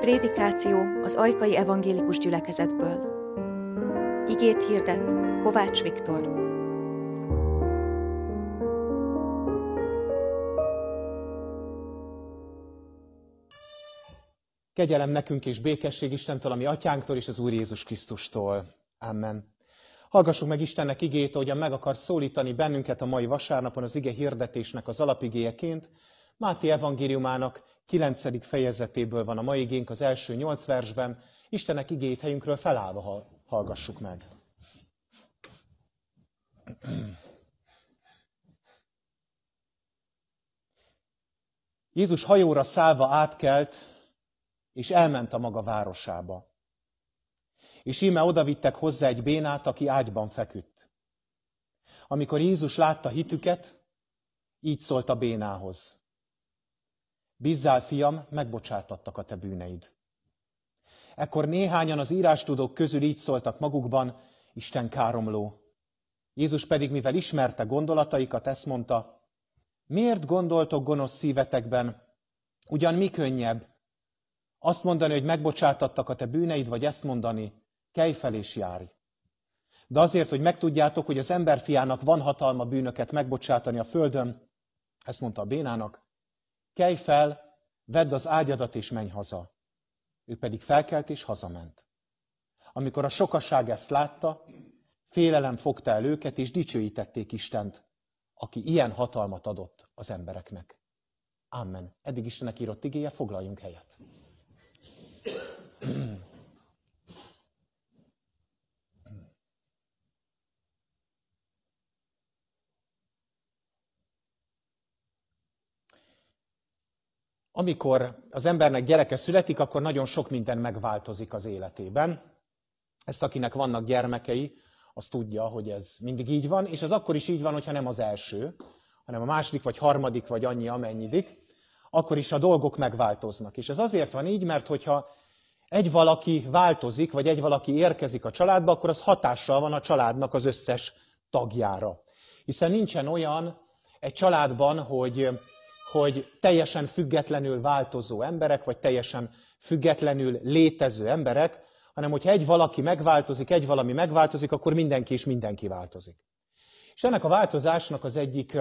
Prédikáció az Ajkai Evangélikus Gyülekezetből. Igét hirdet Kovács Viktor. Kegyelem nekünk és békesség Istentől, a mi atyánktól és az Úr Jézus Krisztustól. Amen. Hallgassuk meg Istennek igét, ahogyan meg akar szólítani bennünket a mai vasárnapon az ige hirdetésnek az alapigéjeként. Máté evangéliumának 9. fejezetéből van a mai igénk az első 8 versben. Istennek igéjét helyünkről felállva hallgassuk meg. Jézus hajóra szállva átkelt, és elment a maga városába. És íme odavittek hozzá egy bénát, aki ágyban feküdt. Amikor Jézus látta hitüket, így szólt a bénához: Bízzál, fiam, megbocsátattak a te bűneid. Ekkor néhányan az írástudók közül így szóltak magukban: Isten káromló. Jézus pedig, mivel ismerte gondolataikat, ezt mondta: Miért gondoltok gonosz szívetekben? Ugyan mi könnyebb? Azt mondani, hogy megbocsátattak a te bűneid, vagy ezt mondani: kelj fel és járj. De azért, hogy megtudjátok, hogy az emberfiának van hatalma bűnöket megbocsátani a földön, ezt mondta a bénának: kelj fel, vedd az ágyadat és menj haza. Ő pedig felkelt és hazament. Amikor a sokaság ezt látta, félelem fogta el őket, és dicsőítették Istent, aki ilyen hatalmat adott az embereknek. Amen. Eddig Istennek írott igéje, foglaljunk helyet. Amikor az embernek gyereke születik, akkor nagyon sok minden megváltozik az életében. Ezt akinek vannak gyermekei, az tudja, hogy ez mindig így van, és ez akkor is így van, hogyha nem az első, hanem a második, vagy harmadik, vagy annyi, amennyidik, akkor is a dolgok megváltoznak. És ez azért van így, mert hogyha egy valaki változik, vagy egy valaki érkezik a családba, akkor az hatással van a családnak az összes tagjára. Hiszen nincsen olyan egy családban, hogy teljesen függetlenül változó emberek, vagy teljesen függetlenül létező emberek, hanem hogyha egy valaki megváltozik, egy valami megváltozik, akkor mindenki és mindenki változik. És ennek a változásnak az egyik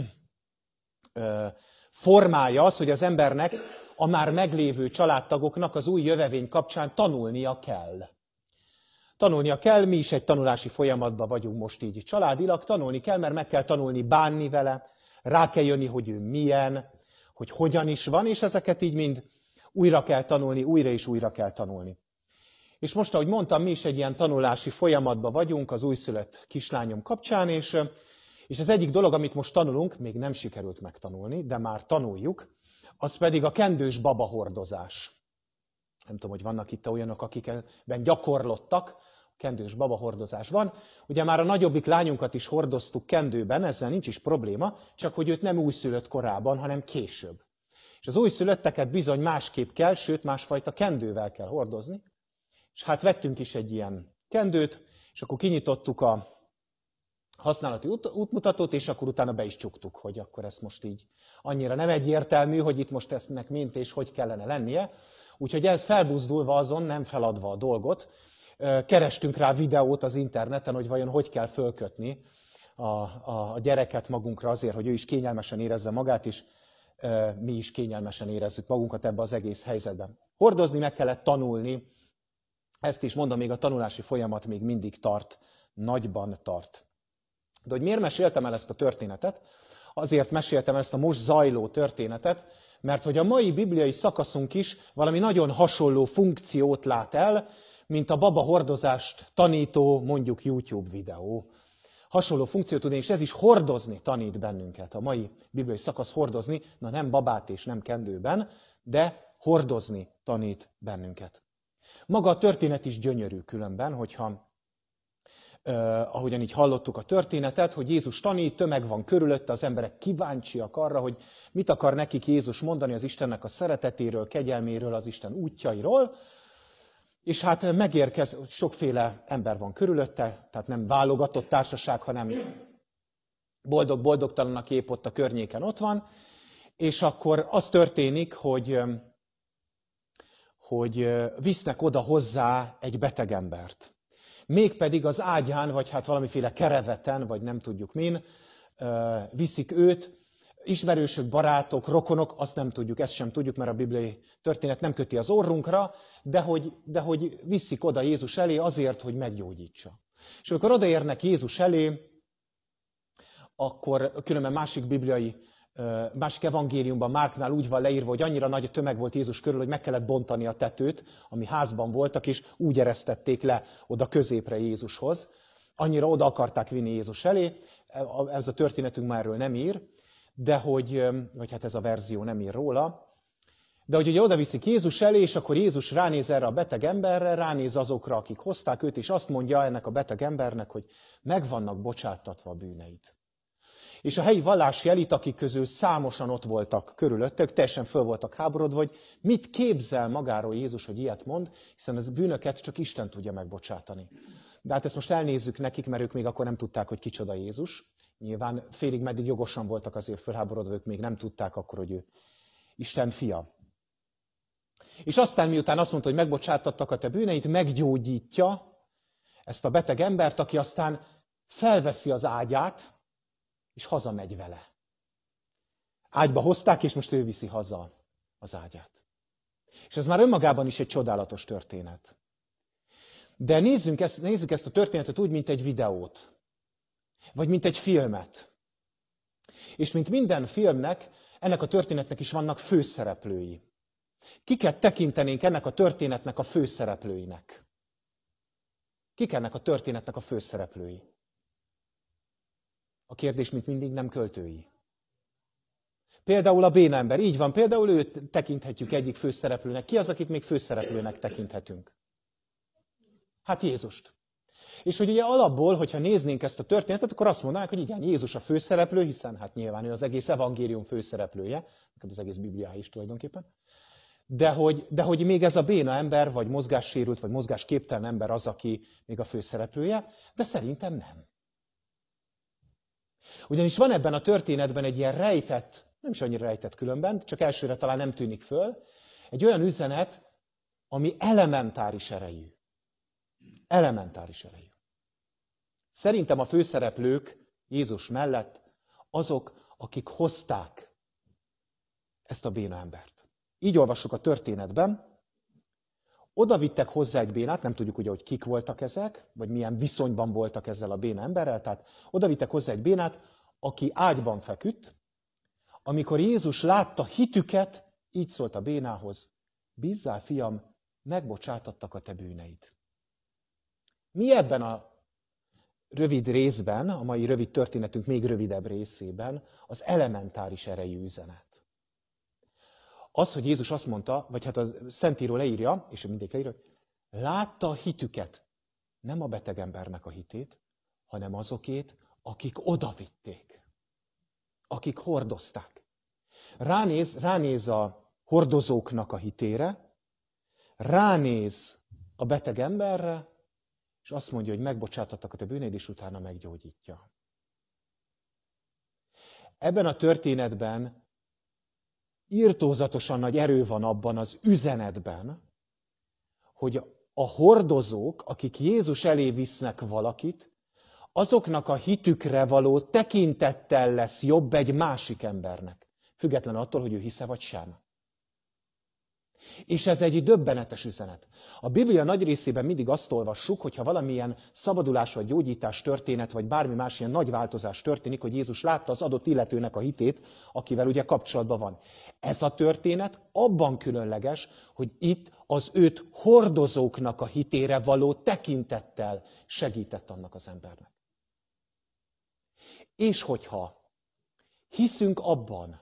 formája az, hogy az embernek, a már meglévő családtagoknak az új jövevény kapcsán tanulnia kell. Tanulnia kell, mi is egy tanulási folyamatban vagyunk most így családilag, tanulni kell, mert meg kell tanulni bánni vele, rá kell jönni, hogy ő milyen, hogy hogyan is van, és ezeket így mind újra kell tanulni, újra és újra kell tanulni. És most, ahogy mondtam, mi is egy ilyen tanulási folyamatban vagyunk az újszülött kislányom kapcsán, és az egyik dolog, amit most tanulunk, még nem sikerült megtanulni, de már tanuljuk, az pedig a kendős babahordozás. Nem tudom, hogy vannak itt olyanok, akikben gyakorlottak, kendős babahordozásban. Ugye már a nagyobbik lányunkat is hordoztuk kendőben, ezzel nincs is probléma, csak hogy őt nem újszülött korában, hanem később. És az újszülötteket bizony másképp kell, sőt másfajta kendővel kell hordozni. És hát vettünk is egy ilyen kendőt, és akkor kinyitottuk a használati útmutatót, és akkor utána be is csuktuk, hogy akkor ezt most így annyira nem egyértelmű, hogy itt most eznek mint és hogy kellene lennie. Úgyhogy ez felbuzdulva azon, nem feladva a dolgot, kerestünk rá videót az interneten, hogy vajon hogy kell fölkötni a gyereket magunkra azért, hogy ő is kényelmesen érezze magát, és mi is kényelmesen érezzük magunkat ebbe az egész helyzetben. Hordozni meg kellett tanulni, ezt is mondom, még a tanulási folyamat még mindig tart, nagyban tart. De hogy miért meséltem el ezt a történetet? Azért meséltem el ezt a most zajló történetet, mert hogy a mai bibliai szakaszunk is valami nagyon hasonló funkciót lát el, mint a babahordozást tanító, mondjuk YouTube videó. Hasonló funkciót tud, és ez is hordozni tanít bennünket. A mai bibliai szakasz hordozni, na nem babát és nem kendőben, de hordozni tanít bennünket. Maga a történet is gyönyörű különben, hogyha ahogyan így hallottuk a történetet, hogy Jézus tanít, tömeg van körülötte, az emberek kíváncsiak arra, hogy mit akar nekik Jézus mondani az Istennek a szeretetéről, kegyelméről, az Isten útjairól. És hát sokféle ember van körülötte, tehát nem válogatott társaság, hanem boldog-boldogtalan, aki épp ott a környéken ott van. És akkor az történik, hogy hogy visznek oda hozzá egy beteg embert. Mégpedig az ágyán, vagy hát valamiféle kereveten, vagy nem tudjuk min, viszik őt. Ismerősök, barátok, rokonok, azt nem tudjuk, ezt sem tudjuk, mert a bibliai történet nem köti az orrunkra, de hogy viszik oda Jézus elé azért, hogy meggyógyítsa. És amikor odaérnek Jézus elé, akkor különben másik evangéliumban, Márknál úgy van leírva, hogy annyira nagy a tömeg volt Jézus körül, hogy meg kellett bontani a tetőt, ami házban voltak, és úgy eresztették le oda középre Jézushoz. Annyira oda akarták vinni Jézus elé, ez a történetünk már erről nem ír, vagy hát ez a verzió nem ír róla, de hogy ugye oda viszik Jézus elé, és akkor Jézus ránéz erre a beteg emberre, ránéz azokra, akik hozták őt, és azt mondja ennek a beteg embernek, hogy meg vannak bocsáttatva a bűneid. És a helyi vallási elit, akik közül számosan ott voltak körülöttek, teljesen föl voltak háborodva, hogy mit képzel magáról Jézus, hogy ilyet mond, hiszen az bűnöket csak Isten tudja megbocsátani. De hát ezt most elnézzük nekik, mert ők még akkor nem tudták, hogy kicsoda Jézus. Nyilván félig meddig jogosan voltak azért fölháborodva, ők még nem tudták akkor, hogy ő Isten fia. És aztán miután azt mondta, hogy megbocsátattak a te bűneid, meggyógyítja ezt a beteg embert, aki aztán felveszi az ágyát, és hazamegy vele. Ágyba hozták, és most ő viszi haza az ágyát. És ez már önmagában is egy csodálatos történet. De nézzük ezt a történetet úgy, mint egy videót. Vagy mint egy filmet. És mint minden filmnek, ennek a történetnek is vannak főszereplői. Kiket tekintenénk ennek a történetnek a főszereplőinek? Kik ennek a történetnek a főszereplői? A kérdés, mint mindig, nem költői. Például a béna ember. Így van, például őt tekinthetjük egyik főszereplőnek. Ki az, akit még főszereplőnek tekinthetünk? Hát Jézust. És hogy ugye alapból, hogyha néznénk ezt a történetet, akkor azt mondanánk, hogy igen, Jézus a főszereplő, hiszen hát nyilván ő az egész evangélium főszereplője, az egész Bibliá is tulajdonképpen. De hogy még ez a béna ember, vagy mozgássérült, vagy mozgásképtelen ember az, aki még a főszereplője, de szerintem nem. Ugyanis van ebben a történetben egy ilyen rejtett, nem is annyira rejtett különben, csak elsőre talán nem tűnik föl, egy olyan üzenet, ami elementáris erejű. Elementáris erejű. Szerintem a főszereplők Jézus mellett azok, akik hozták ezt a béna embert. Így olvassuk a történetben. Oda vittek hozzá egy bénát, nem tudjuk ugye, hogy kik voltak ezek, vagy milyen viszonyban voltak ezzel a béna emberrel, tehát oda vittek hozzá egy bénát, aki ágyban feküdt. Amikor Jézus látta hitüket, így szólt a bénához: bízzál, fiam, megbocsátattak a te bűneid. Mi ebben a rövid részben, a mai rövid történetünk még rövidebb részében az elementáris erejű üzenet? Az, hogy Jézus azt mondta, vagy hát a Szentíró leírja, és mindig leírja, hogy látta a hitüket, nem a beteg embernek a hitét, hanem azokét, akik odavitték, akik hordozták. Ránéz a hordozóknak a hitére, ránéz a beteg emberre, és azt mondja, hogy megbocsátattak a te bűneid, és utána meggyógyítja. Ebben a történetben irtózatosan nagy erő van abban az üzenetben, hogy a hordozók, akik Jézus elé visznek valakit, azoknak a hitükre való tekintettel lesz jobb egy másik embernek, függetlenül attól, hogy ő hisze vagy sem. És ez egy döbbenetes üzenet. A Biblia nagy részében mindig azt olvassuk, hogyha valamilyen szabadulás vagy gyógyítás történet, vagy bármi más ilyen nagy változás történik, hogy Jézus látta az adott illetőnek a hitét, akivel ugye kapcsolatban van. Ez a történet abban különleges, hogy itt az őt hordozóknak a hitére való tekintettel segített annak az embernek. És hogyha hiszünk abban,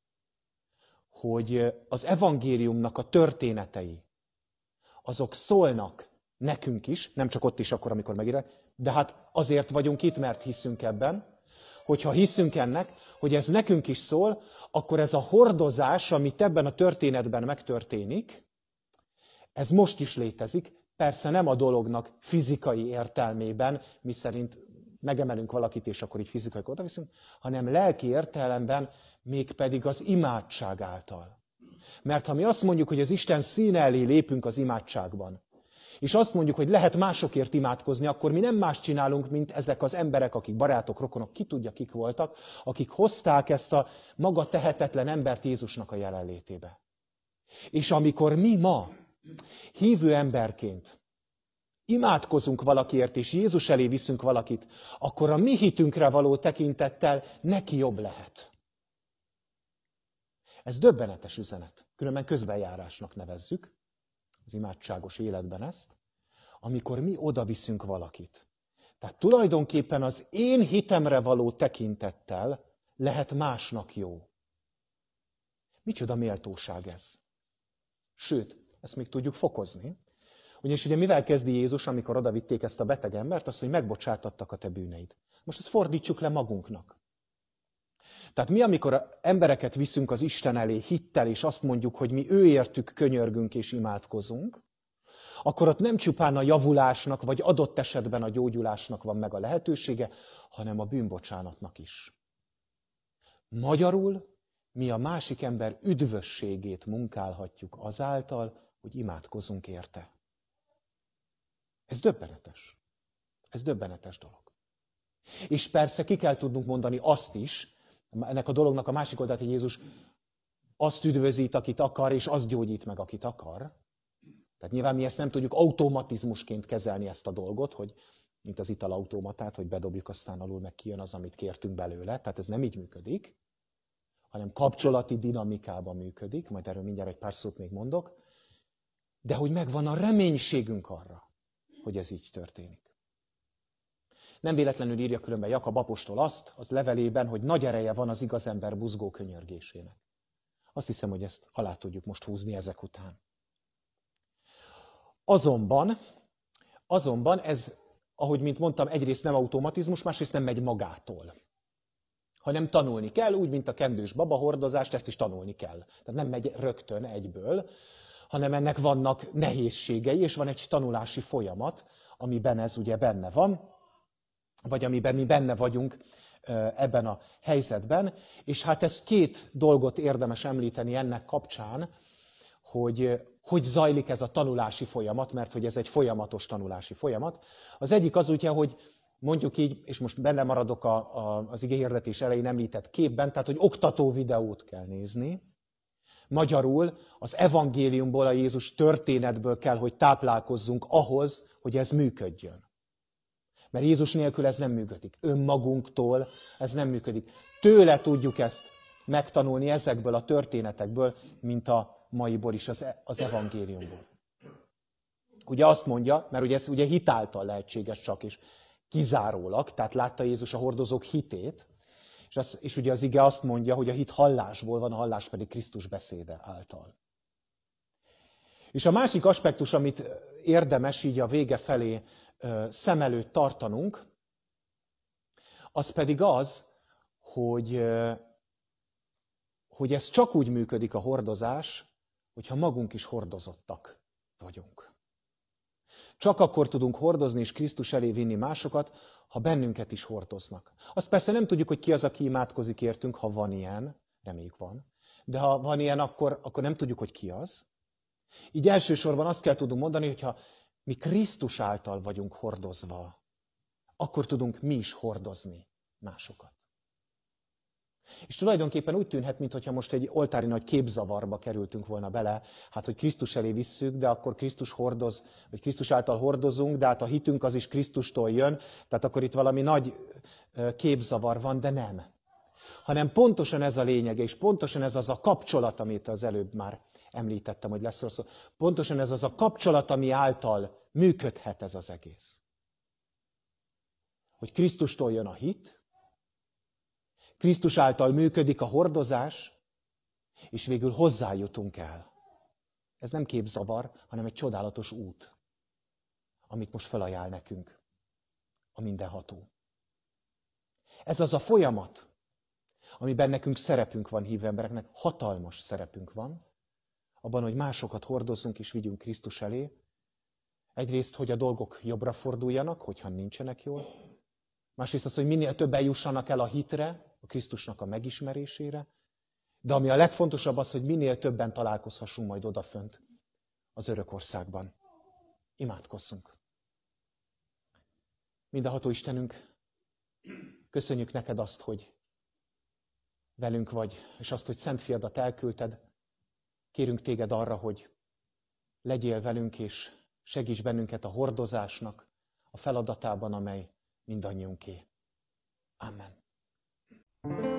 hogy az evangéliumnak a történetei, azok szólnak nekünk is, nem csak ott is akkor, amikor megírják, de hát azért vagyunk itt, mert hiszünk ebben, hogyha hiszünk ennek, hogy ez nekünk is szól, akkor ez a hordozás, amit ebben a történetben megtörténik, ez most is létezik, persze nem a dolognak fizikai értelmében, miszerint megemelünk valakit, és akkor így fizikai oda viszünk, hanem lelki értelemben, mégpedig az imádság által. Mert ha mi azt mondjuk, hogy az Isten színe elé lépünk az imádságban, és azt mondjuk, hogy lehet másokért imádkozni, akkor mi nem más csinálunk, mint ezek az emberek, akik barátok, rokonok, ki tudja, kik voltak, akik hozták ezt a maga tehetetlen embert Jézusnak a jelenlétébe. És amikor mi ma hívő emberként imádkozunk valakiért, és Jézus elé viszünk valakit, akkor a mi hitünkre való tekintettel neki jobb lehet. Ez döbbenetes üzenet. Különben közbenjárásnak nevezzük az imádságos életben ezt, amikor mi oda viszünk valakit. Tehát tulajdonképpen az én hitemre való tekintettel lehet másnak jó. Micsoda méltóság ez? Sőt, ezt még tudjuk fokozni. Ugyanis ugye mivel kezdi Jézus, amikor odavitték ezt a beteg embert, azt, hogy megbocsátattak a te bűneid. Most ezt fordítsuk le magunknak. Tehát mi, amikor embereket viszünk az Isten elé hittel, és azt mondjuk, hogy mi őértük könyörgünk és imádkozunk, akkor ott nem csupán a javulásnak, vagy adott esetben a gyógyulásnak van meg a lehetősége, hanem a bűnbocsánatnak is. Magyarul mi a másik ember üdvösségét munkálhatjuk azáltal, hogy imádkozunk érte. Ez döbbenetes. Ez döbbenetes dolog. És persze ki kell tudnunk mondani azt is, ennek a dolognak a másik oldalt, hogy Jézus azt üdvözít, akit akar, és azt gyógyít meg, akit akar. Tehát nyilván mi ezt nem tudjuk automatizmusként kezelni ezt a dolgot, hogy mint az italautomatát, hogy bedobjuk, aztán alul meg kijön az, amit kértünk belőle. Tehát ez nem így működik, hanem kapcsolati dinamikában működik, majd erről mindjárt egy pár szót még mondok, de hogy megvan a reménységünk arra, hogy ez így történik. Nem véletlenül írja különben Jakab apostol azt az levelében, hogy nagy ereje van az igaz ember buzgó könyörgésének. Azt hiszem, hogy ezt alá tudjuk most húzni ezek után. Azonban ez, ahogy mint mondtam, egyrészt nem automatizmus, másrészt nem megy magától. Hanem tanulni kell, úgy, mint a kendős babahordozást, ezt is tanulni kell. Tehát nem megy rögtön egyből, hanem ennek vannak nehézségei, és van egy tanulási folyamat, amiben ez ugye benne van, vagy amiben mi benne vagyunk ebben a helyzetben. És hát ez két dolgot érdemes említeni ennek kapcsán, hogy zajlik ez a tanulási folyamat, mert hogy ez egy folyamatos tanulási folyamat. Az egyik az ugye, hogy mondjuk így, és most benne maradok az igehirdetés elején említett képben, tehát hogy oktató videót kell nézni. Magyarul az evangéliumból, a Jézus történetből kell, hogy táplálkozzunk ahhoz, hogy ez működjön. Mert Jézus nélkül ez nem működik. Önmagunktól ez nem működik. Tőle tudjuk ezt megtanulni ezekből a történetekből, mint a maiból is, az evangéliumból. Ugye azt mondja, mert ugye ez ugye hitáltal lehetséges csak, és kizárólag, tehát látta Jézus a hordozók hitét, és ugye az ige azt mondja, hogy a hit hallásból van, a hallás pedig Krisztus beszéde által. És a másik aspektus, amit érdemes így a vége felé szem előtt tartanunk, az pedig az, hogy ez csak úgy működik a hordozás, hogyha magunk is hordozottak vagyunk. Csak akkor tudunk hordozni és Krisztus elé vinni másokat, ha bennünket is hordoznak. Azt persze nem tudjuk, hogy ki az, aki imádkozik értünk, ha van ilyen, reméljük van, de ha van ilyen, akkor nem tudjuk, hogy ki az. Így elsősorban azt kell tudunk mondani, hogyha mi Krisztus által vagyunk hordozva, akkor tudunk mi is hordozni másokat. És tulajdonképpen úgy tűnhet, mintha most egy oltári nagy képzavarba kerültünk volna bele, hát hogy Krisztus elé visszük, de akkor Krisztus hordoz, vagy Krisztus által hordozunk, de hát a hitünk az is Krisztustól jön, tehát akkor itt valami nagy képzavar van, de nem. Hanem pontosan ez a lényege, és pontosan ez az a kapcsolat, amit az előbb már említettem, hogy lesz szó. Pontosan ez az a kapcsolat, ami által működhet ez az egész. Hogy Krisztustól jön a hit, Krisztus által működik a hordozás, és végül hozzájutunk el. Ez nem képzavar, hanem egy csodálatos út, amit most felajánl nekünk a mindenható. Ez az a folyamat, amiben nekünk szerepünk van, hívő embereknek, hatalmas szerepünk van, abban, hogy másokat hordozzunk és vigyünk Krisztus elé. Egyrészt, hogy a dolgok jobbra forduljanak, hogyha nincsenek jól. Másrészt az, hogy minél többen jussanak el a hitre, a Krisztusnak a megismerésére. De ami a legfontosabb az, hogy minél többen találkozhassunk majd odafönt az örök országban. Imádkozzunk. Mindenható Istenünk, köszönjük neked azt, hogy velünk vagy, és azt, hogy Szent Fiadat elküldted. Kérünk téged arra, hogy legyél velünk, és segíts bennünket a hordozásnak, a feladatában, amely mindannyiunké. Amen.